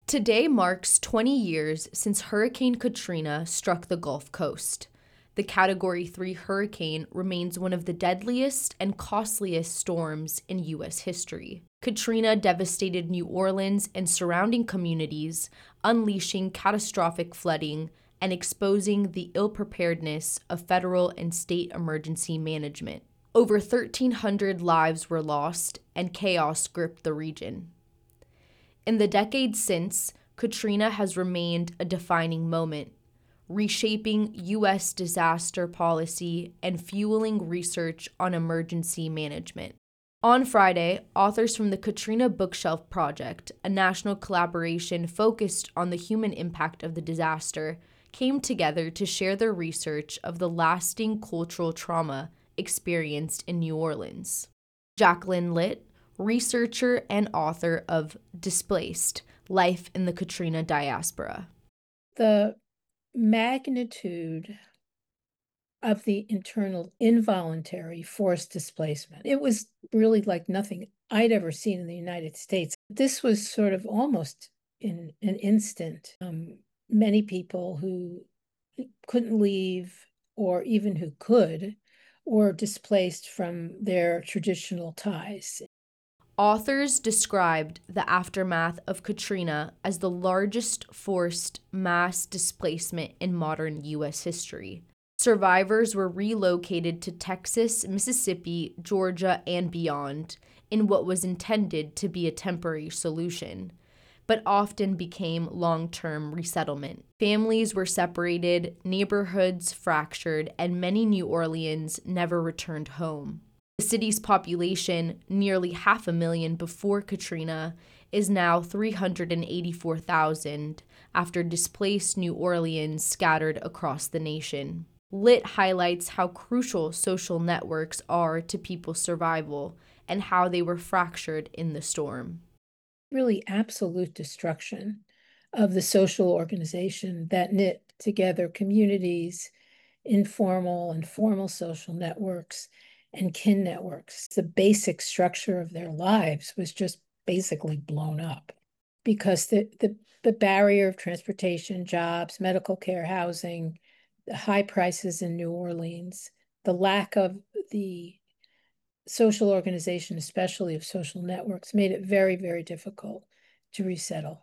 Today marks 20 years since Hurricane Katrina struck the Gulf Coast. The Category 3 hurricane remains one of the deadliest and costliest storms in U.S. history. Katrina devastated New Orleans and surrounding communities, unleashing catastrophic flooding and exposing the ill-preparedness of federal and state emergency management. Over 1,300 lives were lost, and chaos gripped the region. In the decades since, Katrina has remained a defining moment, reshaping U.S. disaster policy and fueling research on emergency management. On Friday, authors from the Katrina Bookshelf Project, a national collaboration focused on the human impact of the disaster, came together to share their research of the lasting cultural trauma experienced in New Orleans. Jacqueline Litt, researcher and author of Displaced: Life in the Katrina Diaspora. The magnitude of the internal involuntary forced displacement, it was really like nothing I'd ever seen in the United States. This was sort of almost in an instant. Many people who couldn't leave, or even who could, were displaced from their traditional ties. Authors described the aftermath of Katrina as the largest forced mass displacement in modern U.S. history. Survivors were relocated to Texas, Mississippi, Georgia, and beyond in what was intended to be a temporary solution, but often became long-term resettlement. Families were separated, neighborhoods fractured, and many New Orleans never returned home. The city's population, nearly 500,000 before Katrina, is now 384,000 after displaced New Orleans scattered across the nation. Litt highlights how crucial social networks are to people's survival and how they were fractured in the storm. Really absolute destruction of the social organization that knit together communities, informal and formal social networks, and kin networks. The basic structure of their lives was just basically blown up because the barrier of transportation, jobs, medical care, housing, the high prices in New Orleans, the lack of the social organization, especially of social networks, made it very, very difficult to resettle.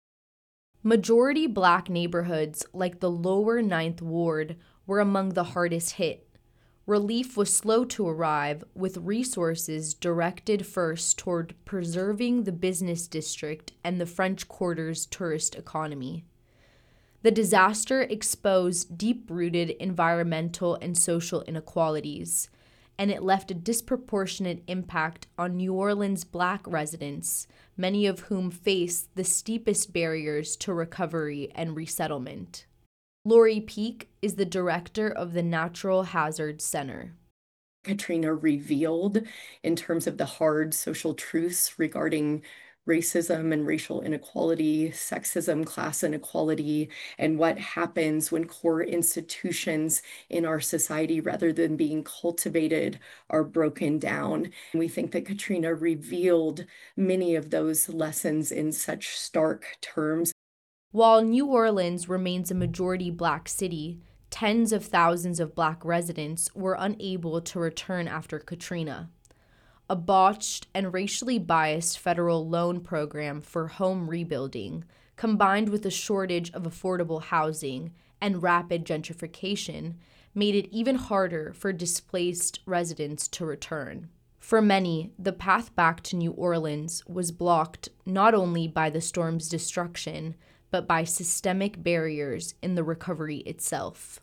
Majority Black neighborhoods like the lower Ninth Ward were among the hardest hit. Relief was slow to arrive, with resources directed first toward preserving the business district and the French Quarter's tourist economy. The disaster exposed deep-rooted environmental and social inequalities, and it left a disproportionate impact on New Orleans Black residents, many of whom faced the steepest barriers to recovery and resettlement. Lori Peak is the director of the Natural Hazards Center. Katrina revealed in terms of the hard social truths regarding racism and racial inequality, sexism, class inequality, and what happens when core institutions in our society, rather than being cultivated, are broken down. And we think that Katrina revealed many of those lessons in such stark terms. While New Orleans remains a majority Black city, tens of thousands of Black residents were unable to return after Katrina. A botched and racially biased federal loan program for home rebuilding, combined with a shortage of affordable housing and rapid gentrification, made it even harder for displaced residents to return. For many, the path back to New Orleans was blocked not only by the storm's destruction, but by systemic barriers in the recovery itself.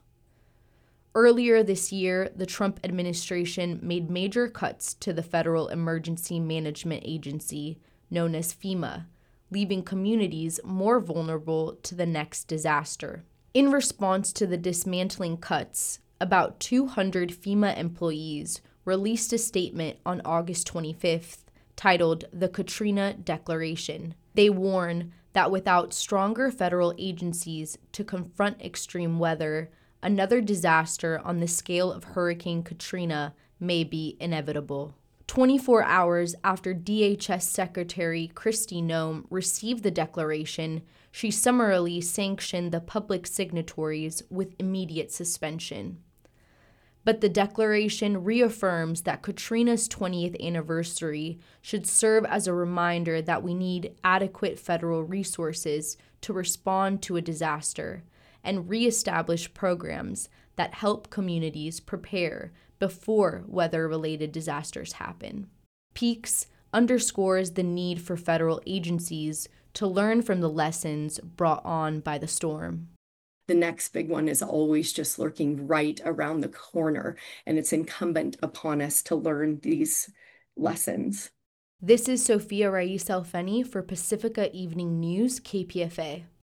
Earlier this year, the Trump administration made major cuts to the Federal Emergency Management Agency, known as FEMA, leaving communities more vulnerable to the next disaster. In response to the dismantling cuts, about 200 FEMA employees released a statement on August 25th titled The Katrina Declaration. They warn that without stronger federal agencies to confront extreme weather, another disaster on the scale of Hurricane Katrina may be inevitable. 24 hours after DHS Secretary Kristi Noem received the declaration, she summarily sanctioned the public signatories with immediate suspension. But the declaration reaffirms that Katrina's 20th anniversary should serve as a reminder that we need adequate federal resources to respond to a disaster and reestablish programs that help communities prepare before weather-related disasters happen. PEAKS underscores the need for federal agencies to learn from the lessons brought on by the storm. The next big one is always just lurking right around the corner, and it's incumbent upon us to learn these lessons. This is Sophia Rais Alfeni for Pacifica Evening News, KPFA.